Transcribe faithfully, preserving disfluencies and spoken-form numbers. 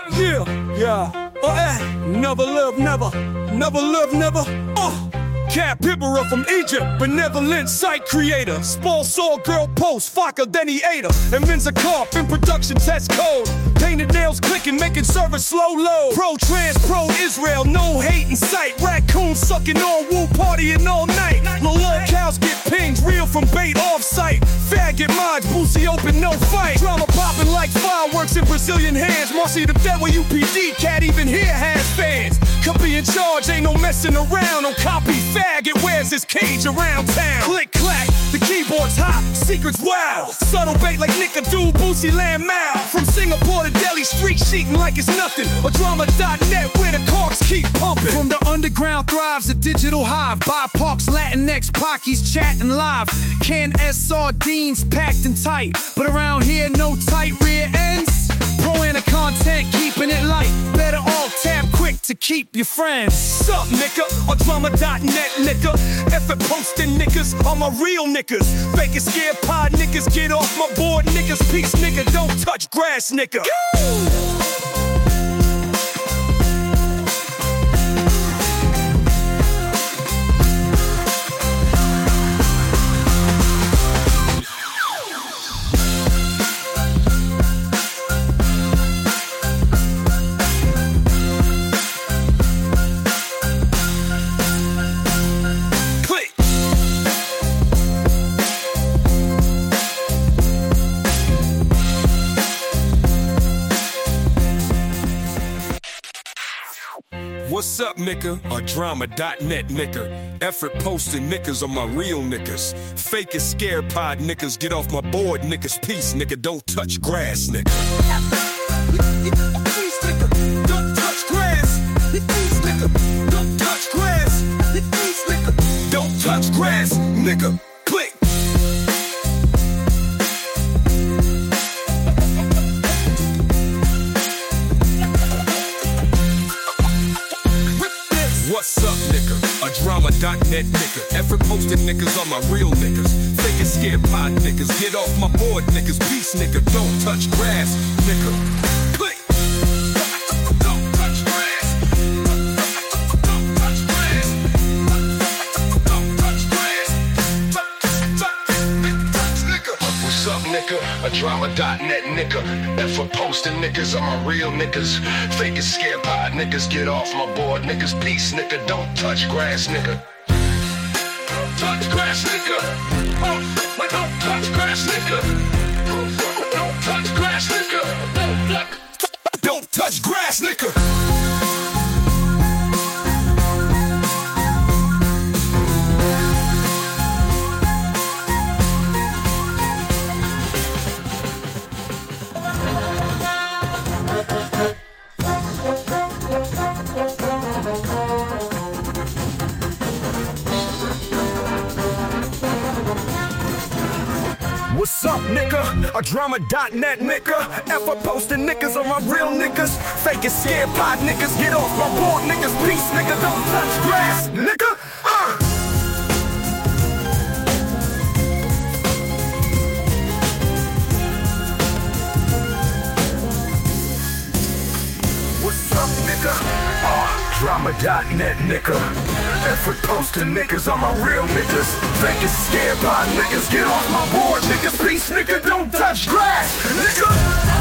Yeah, yeah. Oh, eh. Never live, never. Never live, never. Oh. Cap Hibera from Egypt, benevolent site creator. Spall saw girl post, Faka, then he ate her. And Men's a carp in production test code. Painted nails clicking, making service slow low. Pro trans, pro Israel, no hate in sight. Raccoons sucking on woo, partying all night. Little cows get pinged, real from bait off site. Faggot minds, Boosie open, no fight. Drama popping like fireworks in Brazilian hands. Marcy the devil, U P D, can't even hear has fans. Could be in charge, ain't no messing around. No copy faggot, wears his cage around town. Click clack, the keyboard's hot, secrets wild. Subtle bait like Nickadoo, Boosie Land Mouth. From Singapore to Delhi, street sheeting like it's nothing. A drama dot net where the corks keep pumping. From the underground thrives a digital hive. By Parks, Latinx, Pockies chatting live. Canned S sardines packed and tight. But around here, no tight rear ends. Pro and content, keeping it light. Better all tap quick to keep your friends. Sup, nigga? On drama dot net, nigga. Effort posting niggas are my real niggas. Fake and scared pod niggas, get off my board niggas. Peace, nigga, don't touch grass, nigga. What's up, nigga? A drama dot net nigga. Effort posting niggas are my real niggas. Fake and scared pod niggas, get off my board niggas. Peace, nigga, don't touch grass, nigga. Peace, nigga, don't touch grass. Peace, nigga, don't touch grass. Peace, nigga, don't touch grass, nigga. Click. What's up, nigga? A drama dot net nigga. Effort posting niggas are my real niggas. Fake and scared pod niggas. Get off my board niggas. Peace, nigga. Don't touch grass, nigga. Click. Don't touch grass. Don't touch grass. Don't touch grass. Nigga. What's up, nigga? A drama dot net nigga. Effort posting niggas are my real niggas. Fake and scared pod niggas, get off my board niggas. Peace, nigga, don't touch grass, nigga. Don't touch grass, nigga. Oh, don't touch grass, nigga. Don't touch grass, nigga. Don't touch grass, nigga. What's up, nigga? A drama dot net nigga. Effort posting niggas are my real niggas. Fake and scared pod niggas, get off my board niggas. Peace, nigga, don't touch grass, nigga. Uh. What's up, nigga? Uh, drama dot net nigga. Effort posting niggas are my real niggas. Fake and scared by niggas, get off my board niggas. Peace, nigga, don't touch grass, nigga.